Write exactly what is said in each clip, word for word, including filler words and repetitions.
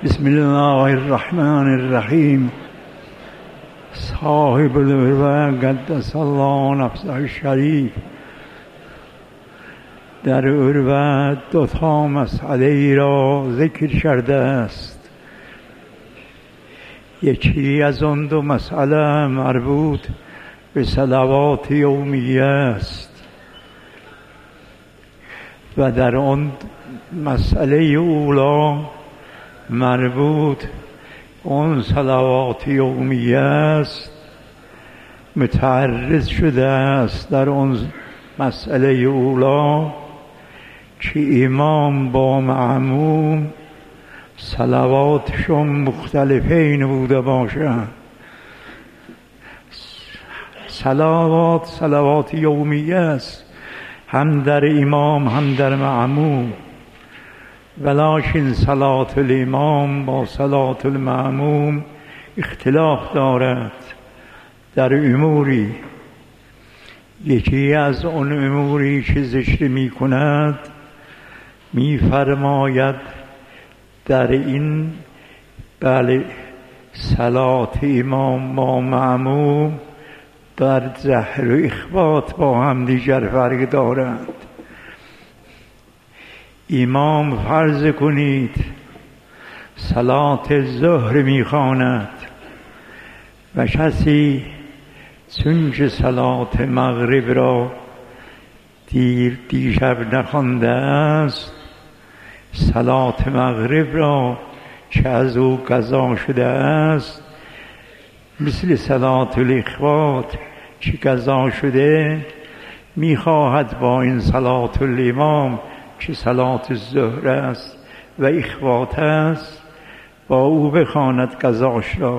بسم الله الرحمن الرحیم. صاحب العروة قدس الله نفسه الشریف در عروة دو تا مسئله ای را ذکر کرده است. یکی از آن دو مسئله مربوط به صلوات یومیه است و در آن مسئله اولا مربوط اون صلوات یومیه است متعرض شده است در اون مسئله اولا که امام با مأموم صلواتشون مختلفین بوده باشند. صلوات صلوات یومیه است، هم در امام هم در مأموم، ولکن صلات الامام با صلات المأموم اختلاف دارد در اموری. یکی از آن اموری که ذکر می کند می فرماید در این بله صلات امام با مأموم در ظهر و اخبات با هم دیگر فرق دارند. امام فرض کنید صلات ظهر میخواند و کسی چون که صلات مغرب را دیر دیشب نخوانده است، صلات مغرب را که از او قضا شده است مثل صلات الاخوات که قضا شده میخواهد با این صلات الامام که صلات الظهر است و اخوات است با او بخواند قضاش را،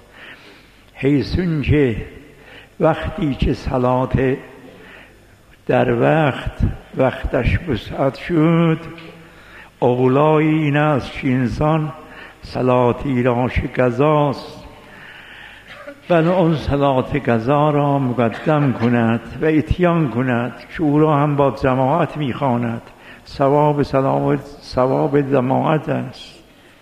حیثون که وقتی که صلات در وقت وقتش وسعت شد اولای این است که انسان صلاتی را که قضاست بل اون صلات قضا را مقدم کند و اتیان کند که او را هم با جماعت میخواند. ثواب صلوات ثواب جماعت است.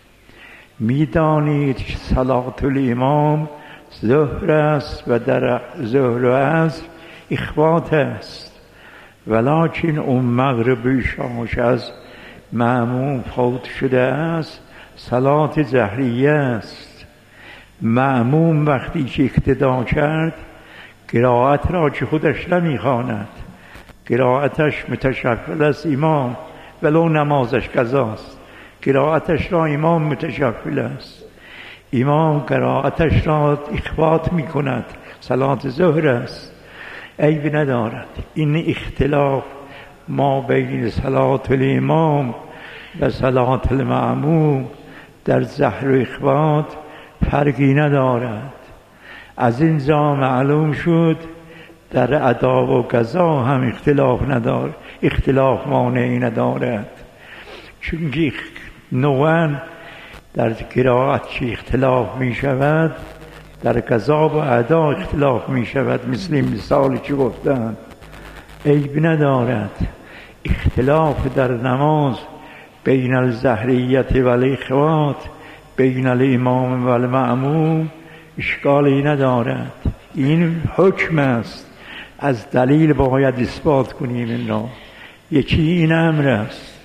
میدانید که صلات الامام ظهر است و در ظهر و عصر اخوات است، ولکن اون مغرب شاش از مأموم فوت شده است صلات جهریه است. مأموم وقتی که اقتدا کرد قرائت را که خودش نمیخواند، قرائتش متشکل است امام ولو نمازش قضاست، قرائتش را امام متشکل است. امام قرائتش را اخوات می کند، صلات ظهر است، عیب ندارد. این اختلاف ما بین صلات الامام و صلات المأموم در ظهر و اخوات فرقی ندارد. از اینجا معلوم شد در ادا و قضا هم اختلاف ندار اختلاف مانعی ندارد، چون نوعاً در قرائت که اختلاف می شود در قضا و ادا اختلاف می شود، مثل این مثالی که گفتم عیب ندارد. اختلاف در نماز بین الظهریت و الاخوات بین الامام و المأموم اشکالی ندارد. این حکم است، از دلیل باید اثبات کنیم این را. یکی این امر است.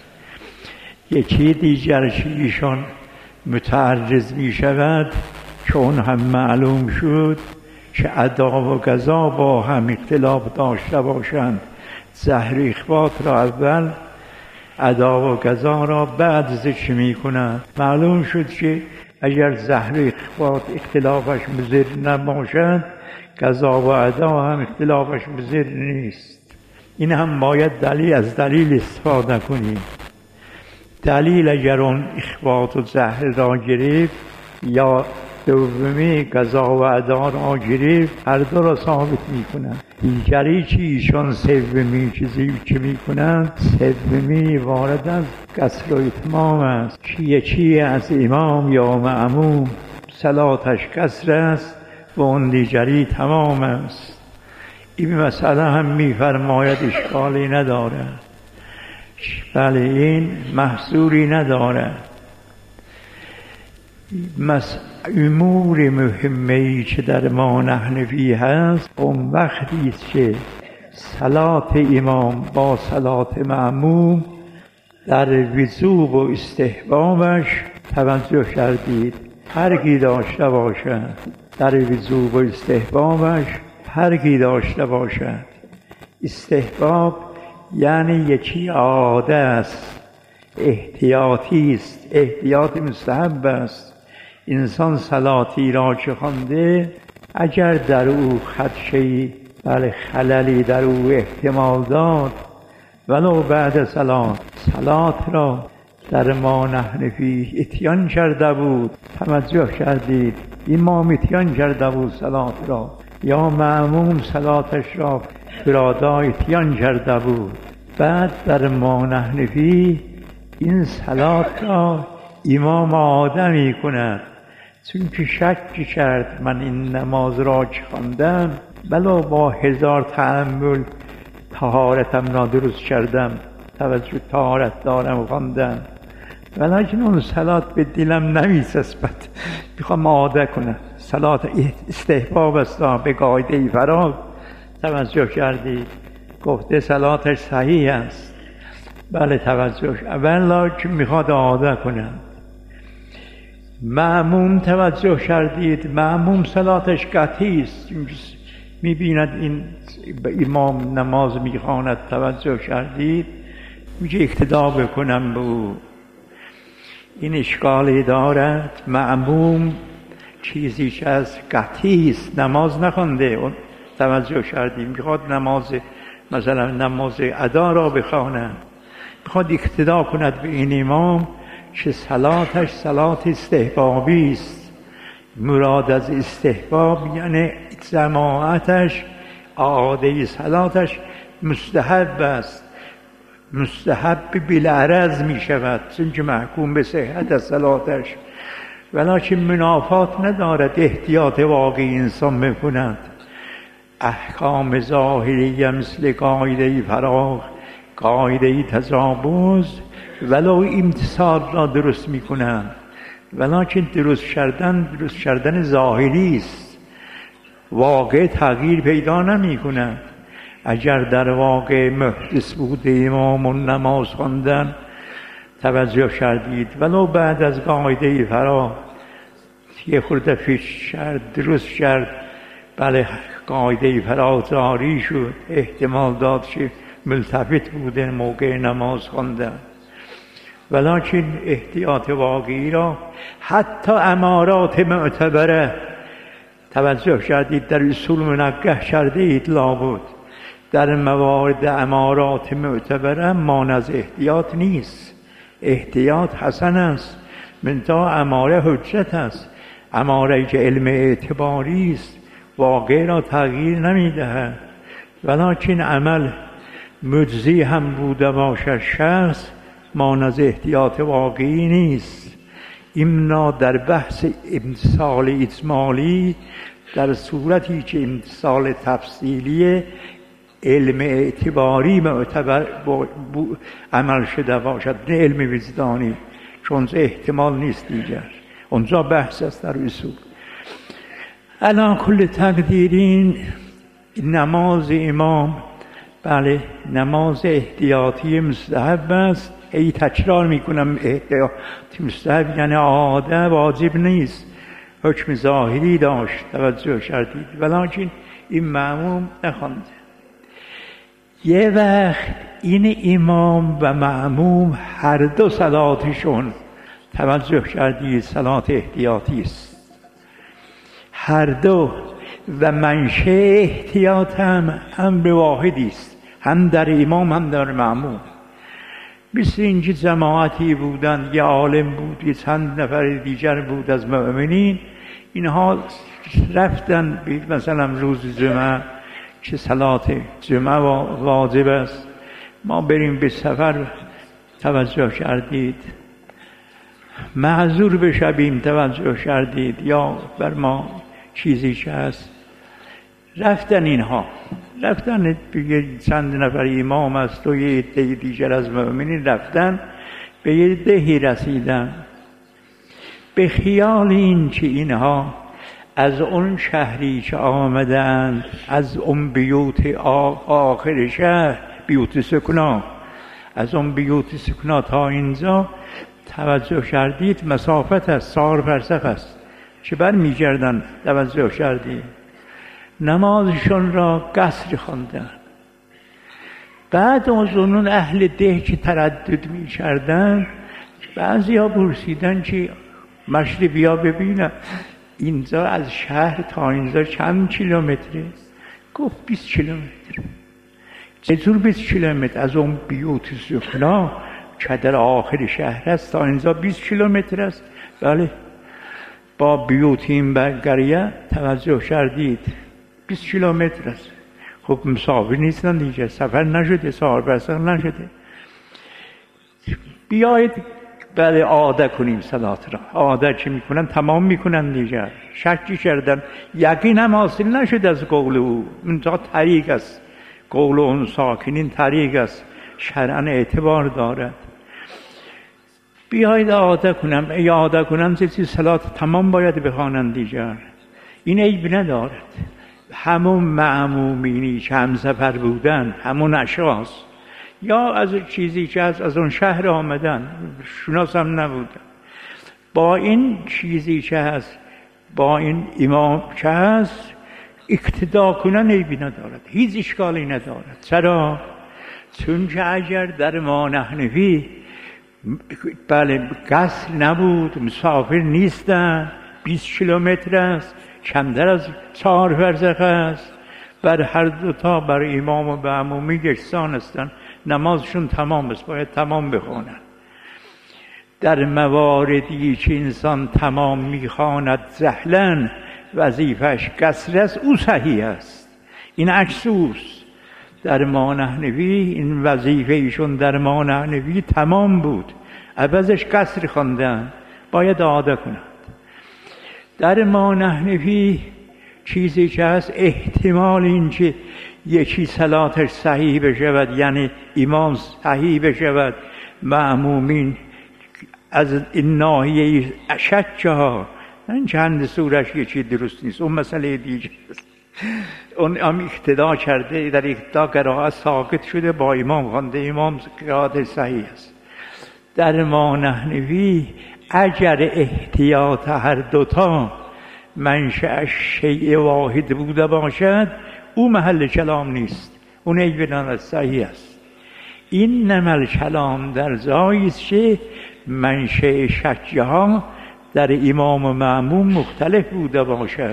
یکی دیگر که ایشان متعرض می شود چون هم معلوم شد که ادا و قضا با هم اختلاف داشته باشند، ظهر اخوات را اول ادا و قضا را بعد ذکر می کنند. معلوم شد که اگر ظهر اخوات اختلافش مضر نباشد قضا و ادا هم اختلافش مضر نیست. این هم باید دلیل از دلیل استفاده کنیم. دلیل اگر اون اخوات و ظهر را گرفت یا دومی قضا و ادا را گرفت هر دو را ثابت می کنند. دیگری که ایشان سومی چیزی که می کنند سومی وارد از قصر و اتمام است که یکی از امام یا مأموم صلاتش قصر است و اون دیگری تمام است. این مسئله هم می فرماید اشکالی ندارد، بله این محصوری ندارد. امور مهمه‌ای که در ما نحنفی هست اون وقتی است که صلات امام با صلات مأموم در وجوب و استحبابش توجه کردید فرقی داشته باشد، در وجوب و استحبابش فرقی داشته باشد. استحباب یعنی یکی عاده است، احتیاطی است، احتیاط مستحب است. انسان صلاتی را که خوانده اگر در او خدشه‌ای بله خللی در او احتمال داد ولو بعد صلات صلات را در ما نحنفی اتیان کرده بود، توجه کردید امام اتیان کرده بود صلات را یا مأموم صلاتش را فرادا اتیان کرده بود، بعد در ما نحنفی این صلات را امام عاده می کند، چون که شک کرد من این نماز را که خواندم بلا با هزار تأمل طهارتم را درست کردم، توجه طهارت دارم خواندم، ولیکن اون صلات به دلم نمی‌چسبد، میخوام عاده کنم. صلات استحباب است به قاعده فراغ، توجه کردید گفته صلاتش صحیح است، بله توجه، ولیکن میخواد عاده کنم. مأموم توجه کردید مأموم صلاتش قطعی است، میبیند این امام نماز میخواند، توجه کردید میگه اقتدا بکنم به او. این اشکالی دارد مأموم چیزی که از قطعی است نماز نخوانده، توجه کردید میخواد نماز مثلا نماز ادا را بخواند، میخواد اقتدا کند به این امام که صلاتش صلات استحبابی است. مراد از استحباب یعنی جماعتش عاده صلاتش مستحب است، مستحب بالعرض می شود چون که محکوم به صحت از صلاتش، ولیکن منافات ندارد، احتیاط واقعی انسان میکند. احکام ظاهری مثل قاعده فراغ، قاعده تجاوز ولو امتثال را درست میکنند، ولیکن درست کردن درست کردن ظاهری است، واقع تغییر پیدا نمی کند. اگر در واقع محدث بوده امام و نماز خواندن، توجه کردید ولو بعد از قاعده فرا یه خورده فکر کرد درست کرد، بله قاعده فرا جاری شد، احتمال داد که ملتفت بوده موقع نماز خواندن، ولیکن احتیاط واقعی را حتی امارات معتبره، توجه کردید در اصول منقح کرده اید لابد در موارد امارات معتبره مانع احتیاط نیست، احتیاط حسن است، منتها اماره حجت است، اماره که علم اعتباری است واقع را تغییر نمیدهد، ولیکن عمل مجزی هم بوده باشد شخص مانع احتیاط واقعی نیست. امنا در بحث امتثال اجمالی در صورتی که امتثال تفصیلی علم اعتباری معتبر عمل شده باشد نه علم وجدانی، چون احتمال نیست دیگر، اونجا بحث است در اصول. الان کل تقدیرین نماز امام بله نماز احتیاطی مستحب است، ای تکرار میکنم احتیاطی مستحب یعنی عاده واجب نیست، حکم ظاهری داشت، توجه کردید، ولیکن این مأموم نخوانده. یه وقت این امام و مأموم هر دو صلاتشون توجه کردید صلات احتیاطی است، هر دو، و منشأ احتیاط هم امر واحدی است، هم در امام هم در مأموم. مثل اینکه جماعتی بودند، یه عالم بود، یه چند نفر دیگر بود از مؤمنین، اینها رفتن مثلا روز جمعه که صلات جمعه واجب است، ما بریم به سفر، توجه کردید معذور بشویم، توجه کردید یا بر ما چیزی که هست، رفتن اینها رفتن به چند نفر امام است و یه عده دیگر از مؤمنین رفتن به یه دهی رسیدن، به خیال این که اینها از اون شهری که آمدند، از اون بیوت آخر شهر، بیوت سکنا، از اون بیوت سکنا تا اینجا توجه کردید مسافت است، چهار فرسخ است، چه بر می گردن توجه کردید. نمازشون را قصر خواندن. بعد از اون اهل ده که تردد می کردن، بعضی ها پرسیدن که مشربی ها ببینن اینجا از شهر تا اینجا چند کیلومتره؟ گفت بیست کیلومتر. چطور بیست کیلومتر؟ از اون بیوت سکنا که در آخر شهر است تا اینجا بیست کیلومتر است. بله، با بیوت این برگریه توجه کردید بیست کیلومتر است. خب مسافر نیستن دیگه، سفر نشده، سهار برسخ نشده. بیایید بله عاده کنیم صلات را. عاده چی میکنن؟ تمام میکنن دیگه. شکی کردن، یقین هم حاصل نشد از قول او. اونجا طریق است، قول اون ساکنین طریق است، شرعاً اعتبار دارد. بیایید عاده کنم، ای عاده کنم چیزی صلات تمام باید بخوانند دیگر. این عیب ندارد. همون معمومینی که هم سفر بودن، همون اشخاص یا از چیزی که از از اون شهر آمدن، شناس هم نبودن، با این چیزی که هست، با این امام که هست اقتدا کنن عیبی ندارد، هیچ اشکالی ندارد. چرا؟ چون که اگر در ما نحنفی بله قصر نبود، مسافر نیستن، بیست کیلومتر است، کمتر از چهار فرسخ است، بر هر دوتا بر امام و معمومی یکسان هستند، نمازشون تمام است، باید تمام بخونن. در مواردی که انسان تمام میخواند جهلاً وظیفش قصر است، او صحیح است. این عکس اوست. در ما نحنفی این وظیفه ایشون در ما نحنفی تمام بود، عوضش قصر خواندن، باید عاده کنند. در ما نحنفی چیزی که هست احتمال این که یکی صلاتش صحیح بشود، یعنی امام صحیح بشود، معمومین از این ناحیه شکه ها، این چند سورش یکی درست نیست، اون مسئله دیگه است. اون هم اقتدا کرده، در اقتدا قرائت ساکت شده، با امام خوانده، امام قرائت صحیح است. در ما نحنفی اگر احتیاط هر دوتا منشأش شیء واحد بوده باشد، او محل کلام نیست، اون ایبنان صحیح است. این نمل کلام در جایی است که منشأ شکه ها در امام و معموم مختلف بوده باشد.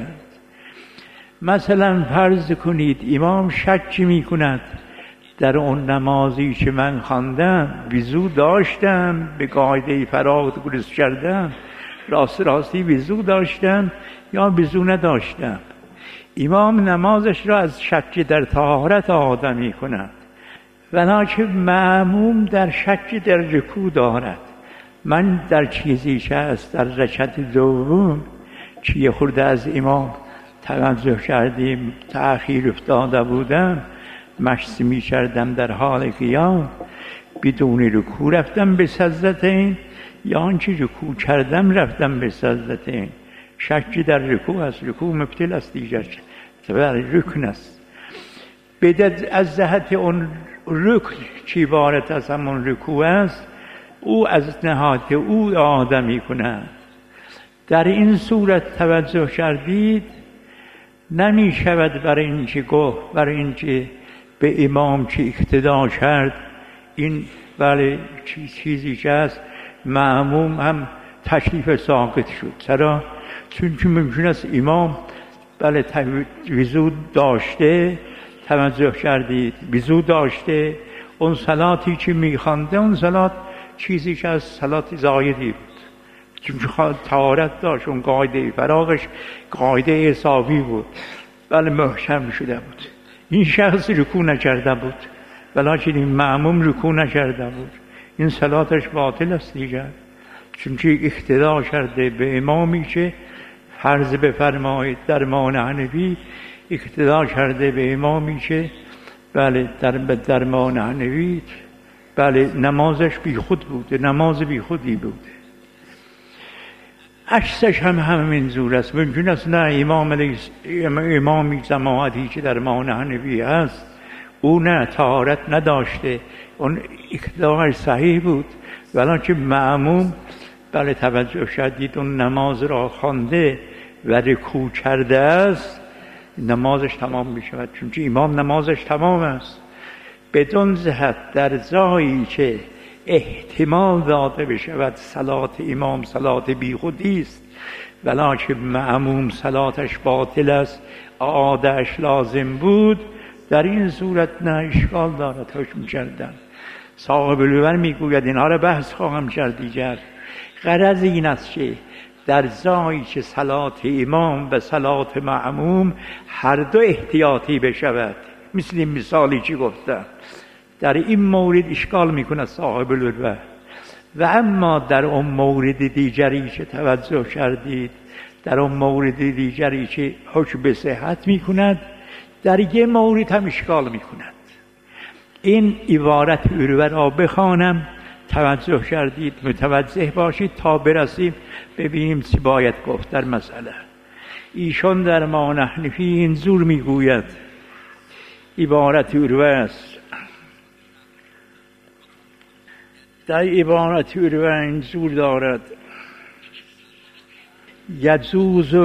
مثلا فرض کنید امام شک می کند در اون نمازی که من خواندم وضو داشتم، به قاعده فراغت درست کردم، راست راستی وضو داشتم یا وضو نداشتم. امام نمازش را از شک در طهارت آماده می کند، ولکن معموم در شک در رکوع دارد. من در چیزی که است در رکعت دوم که یه خورده از امام توجه کردیم تأخیر افتاده بودم، مشت می کردم در حال قیام، بدون رکوع رفتم به سجدتین، یا آنچه رکوع کردم رفتم به سجدتین. شکی در رکوع است، رکوع مبطل است دیگر، رکن است. بدد از جهت اون رکن که عبارت از همون رکوع است، او از نهایت او اعاده می کند. در این صورت توجه کردید نمی شود برای اینکه گفت، برای اینکه به امام که اقتدا کرد، این بله چیزی که هست معموم هم تکلیف ساقط شد. چرا؟ چون که ممکن است امام بله وضو داشته، توجه کردید وضو داشته، اون صلاتی که میخوانده اون صلات چیزی که از صلات زایدی بود، چون که طهارت داشت، اون قاعده فراغش قاعده حسابی بود، بله محکم شده بود. این شخص رکوع نکرده بود، ولیکن این معموم رکوع نکرده بود، این صلاتش باطل است دیگر، چون که اقتدا کرده به امامی که فرض بفرمایید در ما نحنفی اقتدا کرده به امامی که بله در در ما نحنفی بله نمازش بی خود بوده، نماز بی خودی بوده. عکسش هم همین زور است. ممکن است نه امام علیه امامی جماعتی که در ما حنفی هست او نه طهارت نداشته، اون اقتداش صحیح بود، ولی که مأموم بله توجه شدید اون نماز را خوانده و رکوع کرده است، نمازش تمام می شود، چون که امام نمازش تمام است. بدون جهت در جایی که احتمال داده بشود صلات امام صلات بیخودی است، ولی که مأموم صلاتش باطل است، عادش لازم بود، در این صورت نه اشکال دارد حکم کردن. صاحب الور میگوید اینها را بحث خواهم کرد دیگر. غرض این است که در جایی که صلات امام و صلات مأموم هر دو احتیاطی بشود، مثل این مثالی که گفتم، در این مورد اشکال میکنه صاحب الور. و اما در اون مورد دیگری که توجه کردید، در اون مورد دیگری که حکم به صحت میکند، در یه مورد هم اشکال میکند. این عبارت الور را بخوانم، توجه کردید متوجه باشید تا برسیم ببینیم چی باید گفت در مسئله. ایشان در ما حنفی اینجور میگوید، عبارت الور است. در عبارت الور اینجور دارد: یجوز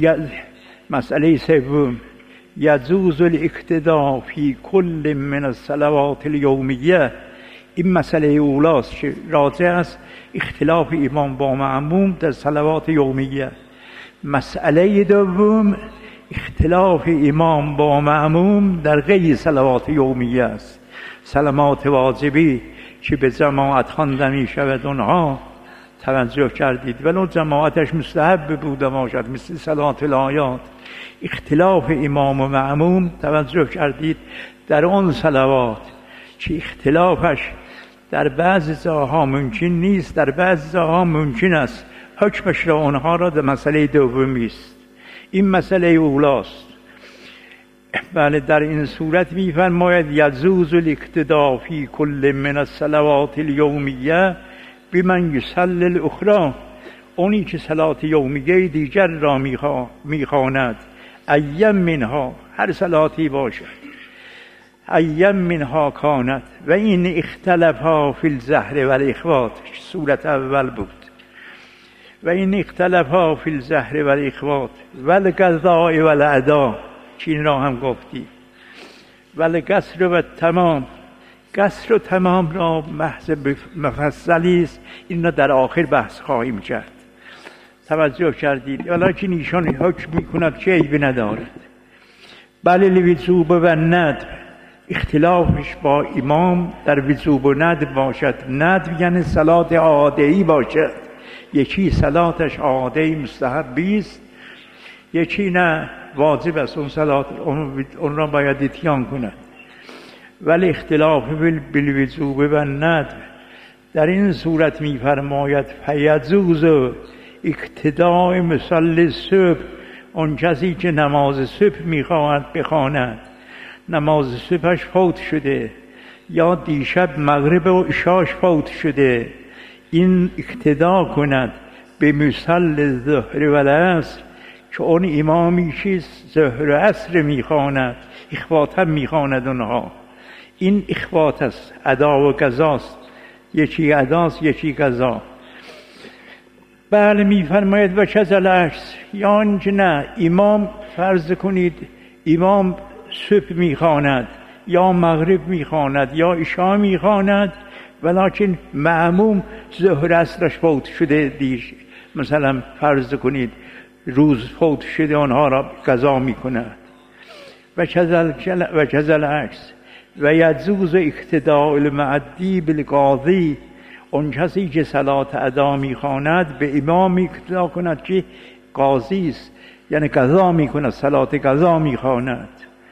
مسئله سوم یجوز الاقتداء فی کل من الصلوات الیومیه. این مسئله اولاست که راجع است اختلاف امام با مأموم در صلوات یومیه. مسئله دوم اختلاف امام با مأموم در غیر صلوات یومیه است. صلوات واجبی که به جماعت خوانده می شود اونها توجه کردید، ولو جماعتش مستحب بوده باشد، مثل صلات الآیات. اختلاف امام و مأموم توجه کردید در اون صلوات که اختلافش در بعض جاها ممکن نیست، در بعض جاها ممکن است، حکمش را اونها را در مسئله دومی است. این مسئله اولاست. بله در این صورت می‌فرماید یجوز الاقتداء فی کل من الصلوات الیومیه بمن یصلی الاخری. اونی که صلات یومیه دیگر را میخواند، ایم منها، هر صلاتی باشد، ایم منها کانت و این اختلافا فی الظهر و الاخوات، صورت اول بود، و این اختلافا فی الظهر و الاخوات و القضاء و الاداء، این را هم گفتی، و القصر و تمام. قصر و تمام را محض مفصلی است، این را در آخر بحث خواهیم کرد. توجه کردید؟ ولیکن ایشان حکم میکند که عیبی ندارد. بله الوجوب و ندب، اختلافش با امام در وجوب و ندب باشد. ندب یعنی صلات عادی باشد، یکی صلاتش عادی مستحبی است، یکی نه واجب است، اون صلات اون را باید اتیان کند. ولی اختلاف بالوجوب و ندب در این صورت میفرماید فیجوز اقتداء مصلی الصبح، اون کسی که نماز صبح میخواهد بخواند، نماز صبحش فوت شده یا دیشب مغرب و عشاش فوت شده، این اقتدا کند به مصلی الظهر و العصر، که اون امامی که ظهر و عصر میخواند، اخوات هم میخواند اونها، این اخوات است، ادا و قضاست، یکی اداست یکی قضا. بله میفرماید و کذل عکس، یعنی که نه امام فرض کنید امام صبح میخواند یا مغرب میخواند یا عشا میخواند، ولیکن مأموم ظهر عصرش فوت شده، دیش مثلا فرض کنید روز فوت شده، آنها را قضا میکند. و کذل و کذل عکس و یجوز اقتداء المعدی بالقاضی، اون کسی که صلات ادا میخواند به امام اقتدا کند که قاضی است، یعنی قضا میکند، صلات قضا میخواند.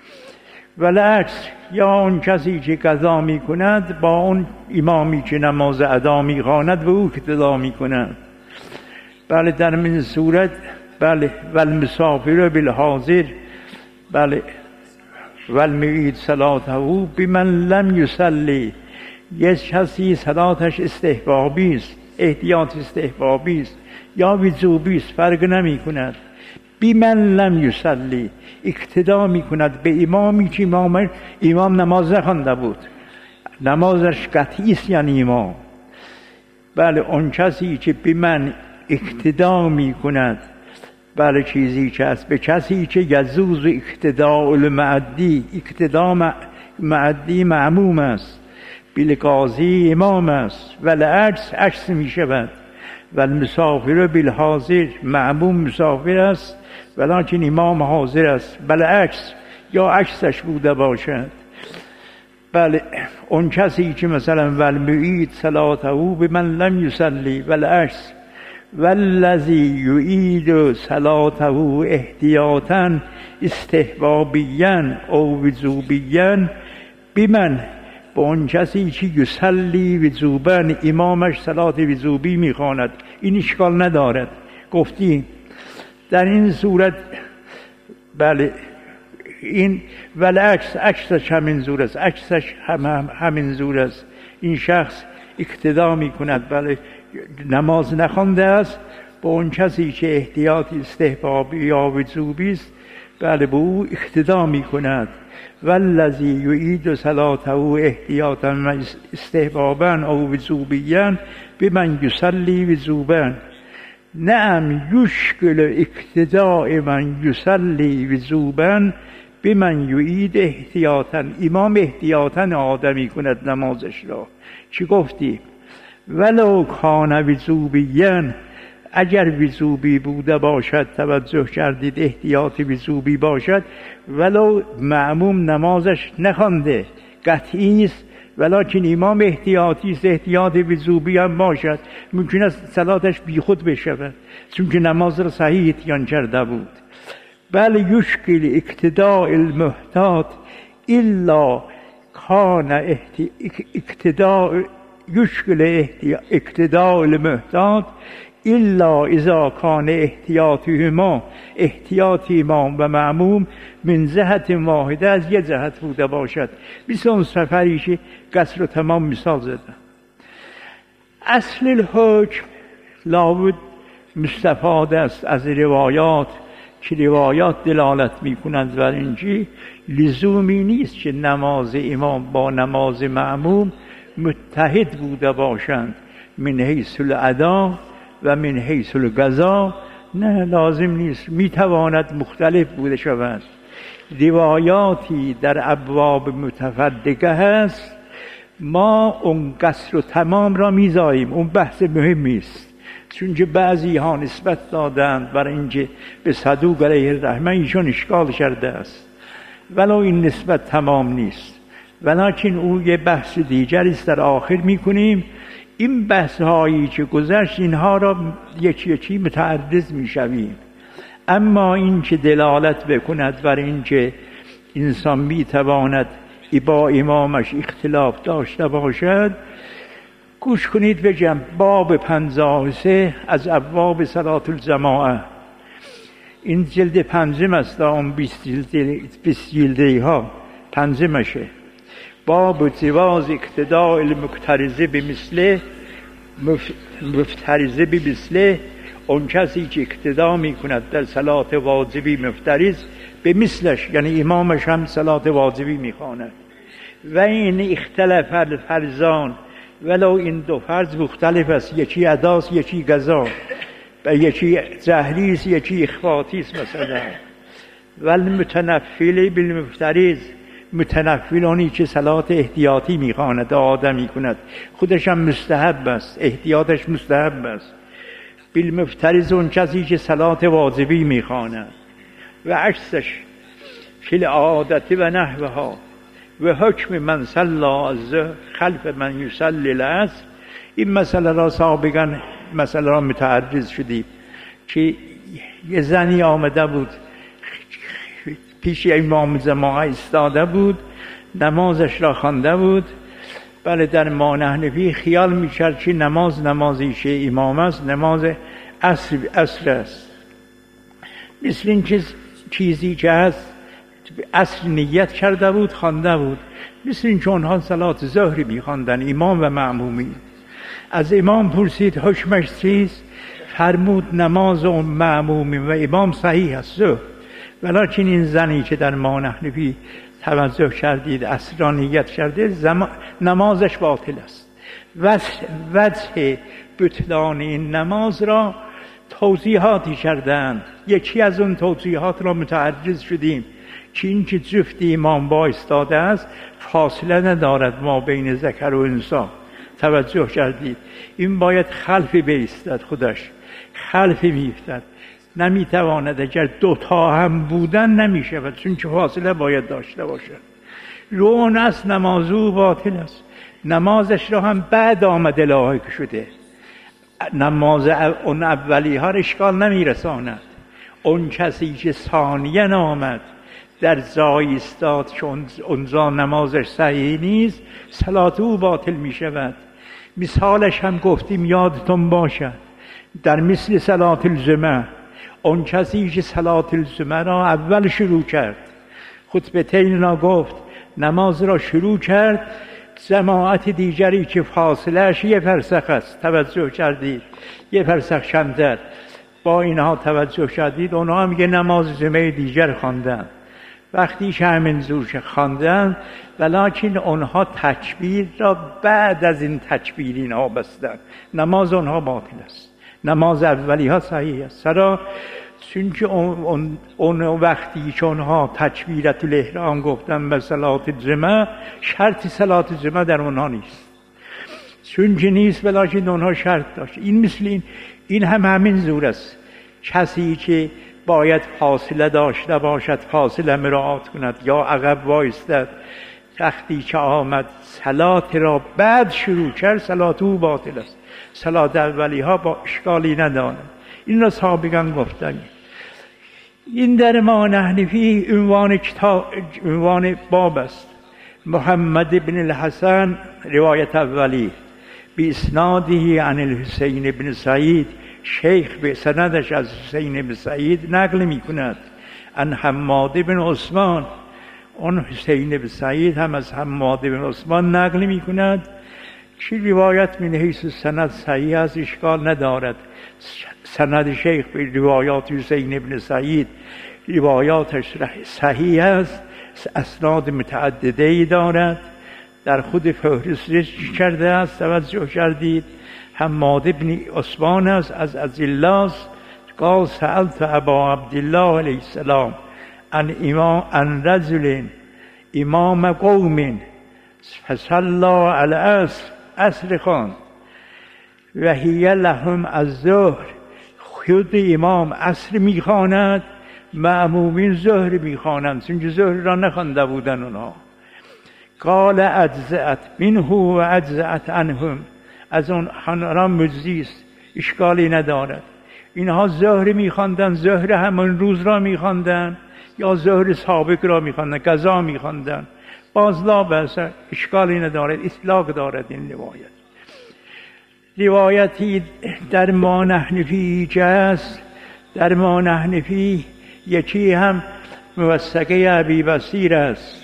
والعکس، یا اون کسی که قضا میکند با اون امامی که نماز ادا میخواند و او اقتدا میکند. بله در من صورت بله والمسافر بالحاضر، بله والمعید صلاته بمن لم یصلی، یک کسی صلاتش استحبابی است، احتیاط استحبابی است، یا وضوبیست فرق نمی کند. بی من لم یصلی، اقتدا می کند به امامی که امام, امام نماز نخوانده بود، نمازش قطعی است یعنی امام. بله اون کسی که به من اقتدا می کند، بله چیزی که است به کسی که یجوز اقتداء المعدی، اقتدا معدی معموم است، بالقاضی امام است، ولی عکس عکس می شود. و المسافر بالحاضر، معموم مسافر است ولیکن امام حاضر است، بله عکس یا عکسش بوده باشد. بله اون کسی که مثلا والمعید صلاته به من لم یصلی والعکس، والذی یعید صلاته احتیاطا استحبابیا او وجوبیا بمن، با اون کسی که یصلی وجوبا، امامش صلات وجوبی میخواند، این اشکال ندارد. گفتیم در این صورت بله این والعکس، عکسش همین زور است، عکسش هم, هم همین زور است. این شخص اقتدا میکند، بله نماز نخوانده است، با اون کسی که احتیاط استحبابی یا وجوبی است، بله به او اقتدا میکند. والذی یعید صلاته احتیاطا استحبابا او وجوبیا بمن یصلی وجوبا. نعم یشکل اقتداء من یصلی وجوبا بمن یعید احتیاطا، امام احتیاطا آدمی کند نمازش را. چی گفتی؟ ولو کان وجوبیا، اگر وجوبی بوده باشد، توجه کردید احتیاط وجوبی باشد، ولو معموم نمازش نخوانده قطعی است، ولیکن امام احتیاطی است، احتیاط وجوبی هم باشد، ممکن است صلاتش بی خود بشود چون که نماز را صحیح اتیان کرده بود. بل یشکل اقتداء المحتاط الا کان اقتداء یشکل اقتداء المحتاط الا اذا کان احتیاطهما، احتیاط امام و معموم من جهت واحده، از یه جهت بوده باشد. مثل اون سفری که قصر و تمام مثال زدم. اصل الحکم لابد مستفاد است از روایات که روایات دلالت می کنند بر اینجا لزومی نیست که نماز امام با نماز معموم متحد بوده باشند من حیث الادا و من حیث القضا، نه لازم نیست، می تواند مختلف بوده شود. روایاتی در ابواب متفرقه هست، ما اون قصر و تمام را میذاریم، اون بحث مهمی است، چون که بعضی ها نسبت دادند برای اینکه به صدوق علیه الرحمه ایشون اشکال کرده است، ولو این نسبت تمام نیست، ولیکن او یه بحث دیگری است در آخر میکنیم. این بحث هایی که گذشت اینها را یکی یکی متعرض میشویم. اما این که دلالت بکند بر این که انسان میتواند با امامش اختلاف داشته باشد، گوش کنید بگم. باب پنجاه و سه از ابواب صلاة الجماعه، این جلد پنجم است، اون بیست جلده ها پنجمشه. باب جواز اقتداء المقترض بمثله، مفترض بمثله، اون کسی که اقتدا می کند در صلات واجبی مفترض به مثلش، یعنی امامش هم صلات واجبی می خواند. و این اختلاف الفرزان، ولو این دو فرض مختلف است، یکی اداست یکی قضا، و یکی جهری است یکی اخفاتی است مثلا. و المتنفل بالمفترض، متنفل اونی که صلات احتیاطی می خواند آدمی کند، خودش هم مستحب است، احتیاطش مستحب است. بالمفترض اون کسی که صلات واجبی می خواند، و عکسش فی العادت و نحوها و حکم من صلی الظهر خلف من یصلی العصر. این مسئله را سابقا مسئله را متعرض شدیم که یه زنی آمده بود پیش امام جماعه ایستاده بود، نمازش را خوانده بود. بله در ما نحنفی خیال می‌کرد که نماز نمازی شه امام است، نماز عصر عصر است. مثل این چیز چیزی که هست عصر نیت کرده بود خوانده بود، مثل این که اونها صلات ظهری می‌خواندن امام و معمومی. از امام پرسید حکمش چیست؟ فرمود نماز اون مأمومی و امام صحیح است، ولیکن این زنی که در ما نحنفی توجه کردید عصرانیت کرده زم... نمازش باطل است. وجه بطلان این نماز را توضیحاتی کردند. یکی از اون توضیحات را متعرض شدیم که این که جفت امام با ایستاده است فاصله ندارد ما بین ذکر و انثی. توجه کردید این باید خلف بیستد، خودش خلف میفتد، نمیتواند. اگر دوتا هم بودن نمیشود، چون که فاصله باید داشته باشد. رون است نمازو باطل است. نمازش را هم بعد آمده لاحق شده. نماز اون اولی ها اشکال نمیرساند. اون کسی که ثانیاً آمد در زای استاد چون اونجا نمازش صحیح نیست، صلات او باطل می شود. مثالش هم گفتیم یادتون باشد در مثل صلات الجمعه، اون کسی که صلات الجمعه را اول شروع کرد، خطبتین را گفت، نماز را شروع کرد، جماعت دیگری که فاصلهش یه فرسخ است، توجه کردید، یه فرسخ کمتر، با اینها توجه کردید، اونها هم یه نماز جمعه دیگر خواندن. وقتی که همین زور خواندن، ولیکن اونها تکبیر را بعد از این تکبیر اینها بستن، نماز اونها باطل است. نماز اولی ها صحیح است. سرا چون که اون, اون وقتی که اونها تکبیرت الاحرام گفتن به صلات جمعه، شرط صلات جمعه در اونها نیست، چون که نیست، ولیکن اونها شرط داشت. این مثل این, این هم همین زور است. کسی که باید فاصله داشته باشد فاصله مراعات کند یا عقب وایستد، وقتی که آمد صلات را بعد شروع کرد، صلات او باطل است. صلات اولی ها با اشکالی ندارد. این را سابقا گفتم. این در ما نحنفی عنوان کتاب، عنوان باب است. محمد بن الحسن روایت اولی بی اسناده عن الحسین بن سعید، شیخ به سندش از حسین بن سعید نقل می کند ان حماد بن عثمان، اون حسین بن سعید هم از حماد بن عثمان نقل می کند که روایت من حیث سند صحیح از اشکال ندارد. سند شیخ به روایات حسین بن سعید روایاتش صحیح است، اسناد متعدده ای دارد، در خود فهرست کرده است. توجه کردید حماد بن عثمان است، از عزیلاس قال سألت ابا عبدالله علیه السلام ان امام ان رجل امام قوم فصلى علی العصر، عصر خواند، و هی لهم الظهر، خود امام عصر میخواند، مأمومین ظهر میخوانند، چون که ظهر را نخوانده بودن اونها. قال اجزأت منه و اجزأت عنهم، از اون را مجزی است، اشکالی ندارد. اینها ظهر میخواندن، ظهر همون روز را میخواندن یا ظهر سابق را میخواندن، قضا میخواندن، باز لا بأس، اشکالی ندارد، اطلاق دارد این روایت. روایتی در ما نحنفی که است، در ما نحنفی یکی هم موثقه ابی بصیر است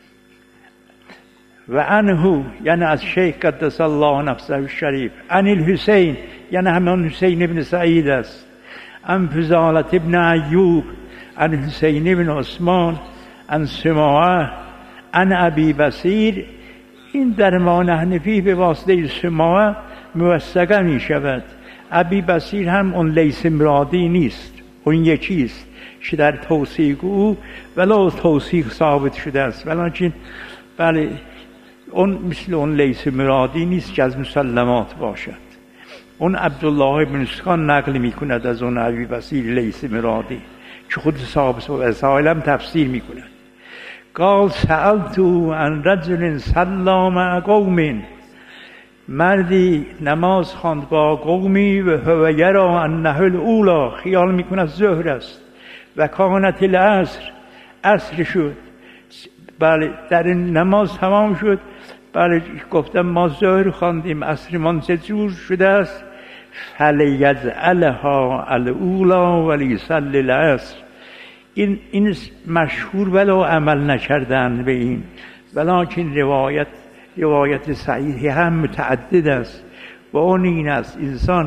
و عنه، یعنی از شیخ قدس الله نفسه الشریف، عن الحسین، یعنی همون حسین ابن سعید است، عن فضالة ابن ایوب، عن حسین ابن عثمان، عن سماعه، عن ابی بصیر. این در ما نحنفی به واسطه سماعه موثقه می شود. ابی بصیر هم اون لیث مرادی نیست، اون یکیست که در توثیق او ولو توثیق ثابت شده است، ولیکن بله اون مثل اون لیث مرادی نیست که از مسلمات باشد. اون عبدالله بن اسکان نقل می کند از اون ابی بصیر لیث مرادی که خود صاحب وسائل هم تفسیر می کند. قال سألت عن رجل صلى مع قوم، مردی نماز خواند با قومی و هو یری انه الاولی، خیال می کند ظهر است، و کانت العصر، عصر شد. بله در این نماز تمام شد، بله گفتم ما ظهر خواندیم، عصر من چه جور شده است، فلیجعلها الاولی ولیصلی العصر. این این مشهور ولو عمل نکردن به این، ولیکن روایت روایت صحیح هم متعدد است و اون این است انسان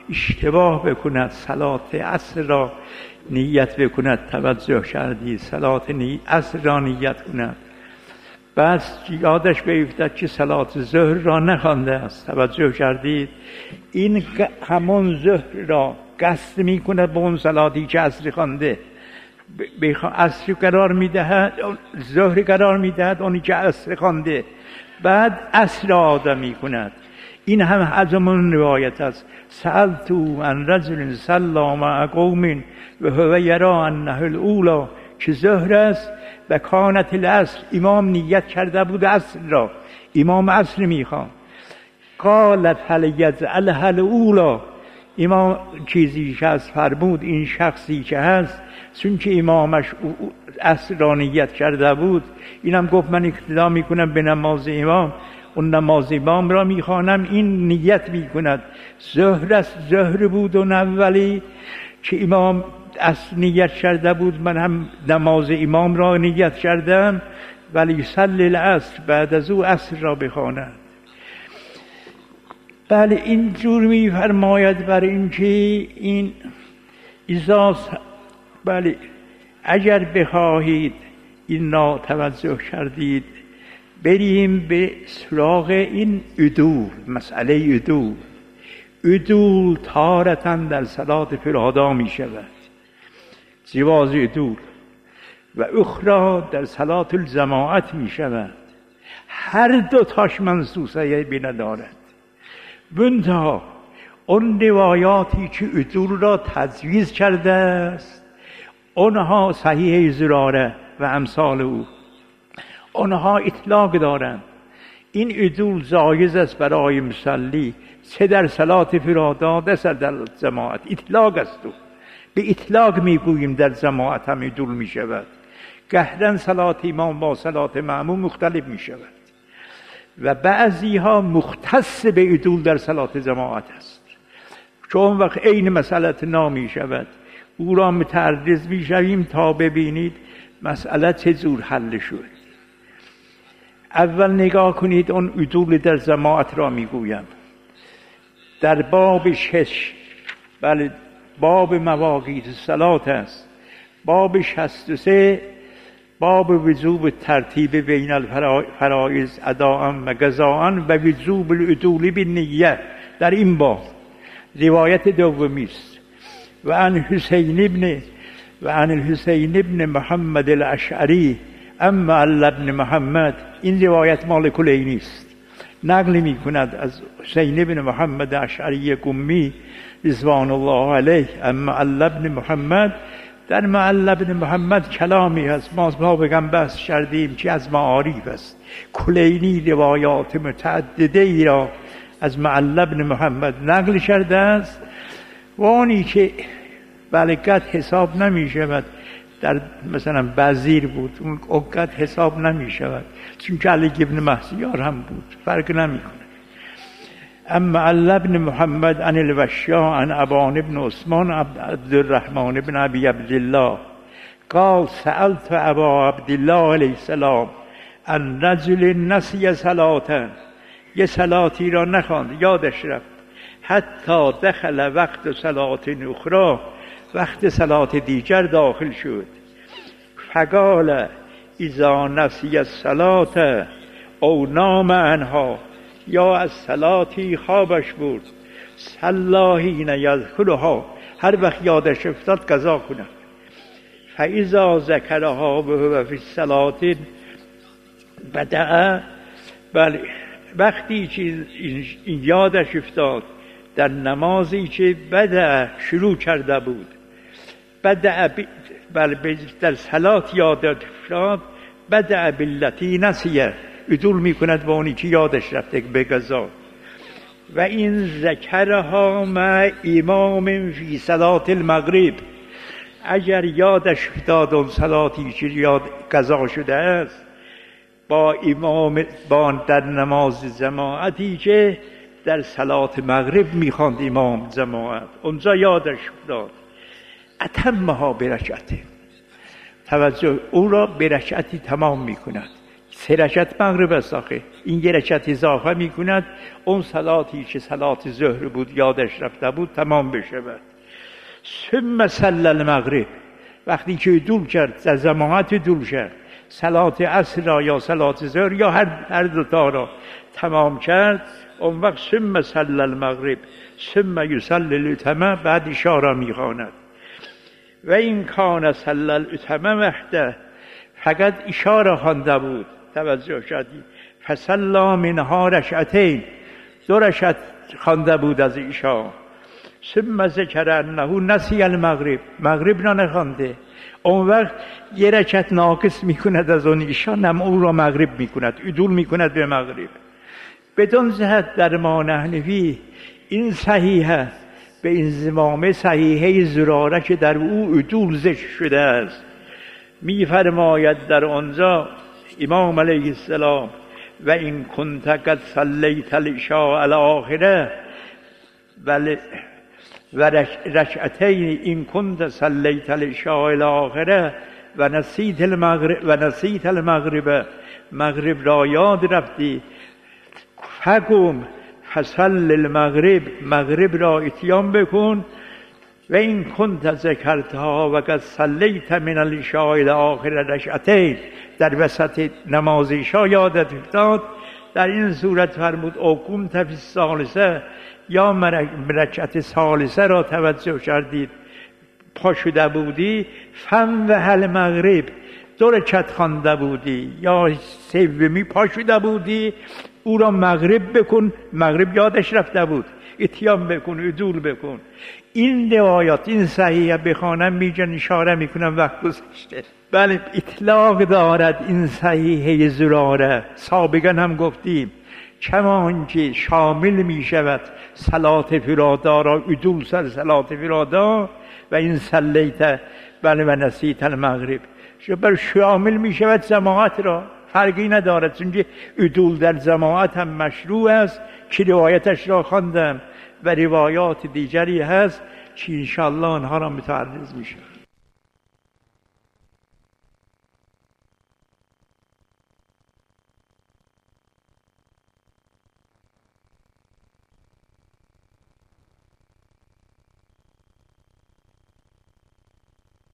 اشتباه بکند صلات عصر را نیت بکند، توجه کردید؟ صلات عصر را نیت کند، بس یادش بیفتد که صلات ظهر را نخوانده است، توجه کردید؟ این همون ظهر را قصد میکند به اون صلاتی که عصر خوانده، عصر قرار میدهد، ظهر قرار میدهد اونی که عصر خوانده، بعد عصر آدم میکند. این هم از اون روایت است. سألتو عن رجل صلی مع قوم و هو یرا انه الاولی، که ظهر است و کانت العصر، امام نیت کرده بود عصر را، امام عصر میخوان. قالت هل یجعلها الاولی، امام چیزی که از فرمود این شخصی که هست چون که امامش عصر را نیت کرده بود، اینم گفت من اقتدا میکنم به نماز امام، اون نماز امام را میخوانم، این نیت میکند ظهر است، ظهر بود اون اولی که امام عصر نیت کرده بود، من هم نماز امام را نیت کردم، ولی صلی العصر، بعد از او عصر را بخواند. بله این جور میفرماید برای اینکه این ازاز، بله اگر بخواهید این را توجه کردید، بریم به سراغ این عدول، مسئله عدول. عدول تارتاً در صلات فرادا می شود، جواز عدول، و اخرى در صلات الجماعت می شود. هر دو تاش منصوصه بی ندارد. منتها اون روایاتی که عدول را تجویز کرده است، اونها صحیح زراره و امثال او، اونها اطلاق دارند. این عدول جایز است برای مصلی، چه در صلات فرادا چه در جماعت، اطلاق است. او به اطلاق میگوییم در جماعت هم عدول می شود. گهرن صلات امام با صلات معموم مختلف می شود و بعضی ها مختص به عدول در صلات جماعت است، چون وقت عین مسئلت نامی شود. او را متعرض می شویم تا ببینید مسئله چجور حل شد. اول نگاه کنید اون عدول در جماعت را میگویم. در باب شش، بله باب مواقیت صلات است، باب شصت و سه، باب وجوب ترتیب بین الفرائض اداء و قضاء و وجوب العدول بالنیه. در این باب روایت دومی است. و عن حسین ابن و عن الحسین ابن محمد الاشعری اما علی ابن محمد، این روایت مال کلینی است، نقل می کند از حسین ابن محمد اشعری قمی رضوان الله علیه اما علی ابن محمد. در معلی ابن محمد کلامی هست، ما ما بگم بحث کردیم که از معارف است. کلینی روایات متعدده ای را از معلی ابن محمد نقل کرده است و آنی که بلکت حساب نمی شود در مثلا وزیر بود، اون اوقات حساب نمی شود چون که علی ابن مهسیار هم بود، فرق نمی کنه. اما علی ابن محمد عن الوشاء عن ابان ابن عثمان عبد الرحمن ابن ابی عبدالله قال سألت ابا عبدالله علیه السلام عن رجل نسی صلاة، یه صلاتی را نخواند، یادش رفت، حتی دخل وقت صلات اخرى، وقت صلات دیگر داخل شد. فقال اذا نسی الصلاة او نام عنها، یا از صلاتی خوابش بود، صلی حین یذکرها، هر وقت یادش افتاد قضا کند. فاذا ذکرها وهو فی الصلاة بدأ، بله وقتی که این یادش افتاد در نمازی که بدأ شروع کرده بود، بدأ بله در صلات یادش افتاد، بدأ باللتی نسیه، عدول میکند با اونی که یادش رفته به قضا. و این ذکرها مع امام فی صلات المغرب، اگر یادش افتاد اون صلاتی که یاد قضا شده است با امام با در نماز جماعتی که در صلات مغرب میخواند امام جماعت، اونجا یادش افتاد، اتمها برکعت، توجه او را برکعتی تمام میکند. سه رکعت مغرب است آخه. این یه رکعت اضافه میکند اون صلاتی که صلات ظهر بود یادش رفته بود تمام بشود. ثم صلی المغرب، وقتی که دول کرد در جماعت دول کرد صلات عصر را یا صلات ظهر یا هر هر دو تا را تمام کرد، اون وقت ثم صلی المغرب ثم یصلی الاتمه، بعد اشاره میخواند. و این کان صلی الاتمه وحده، فقط اشاره خوانده بود، توجه شدی، فصلا منها رکعتین، دو رکعت خوانده بود از عشا. ثم ذکر انه نسی المغرب، مغرب را نخوانده. اون وقت یه رکعت ناقص میکند از اون عشا، نم او را مغرب میکند، عدول میکند به مغرب. بدون جهت در ما نحنفی این صحیحه، به این زمامه صحیحه زراره که در او عدول ذکر شده است. میفرماید در آنجا امام علیه السلام و این کنت قد صلیت العشاء الاخره و و رکعتین این کنت صلیت العشاء الاخره و نسیت المغرب و نسیت المغرب، مغرب را یاد رفتی، فقم فصل المغرب، مغرب را اتیان بکن. و این کنت ذکرتها و قد صلیت من العشاء الاخر رکعتین، در وسط نماز عشا یادت افتاد، در این صورت فرمود او کنت فی الثالثه، یا رکعت ثالثه را توجه کردید پا شده بودی، فم و هل مغرب، دو رکعت خوانده بودی یا سومی پا شده بودی، او را مغرب بکن، مغرب یادش رفته بود، اتیان بکن، عدول بکن. این روایات این صحیحه بخوانم میجن اشاره میکنم وقت گذشته. بله اطلاق دارد این صحیحه زراره، سابقا هم گفتیم کمان که شامل میشود صلات فرادا را، عدول سر صلات فرادا و این صلیت بله و نسیت المغرب بر شامل میشود جماعت را، فرقی ندارد، چون عدول در جماعت هم مشروع است که روایتش را خواندم و روایات دیگری هست که انشاءالله آنها را متعرض میشه.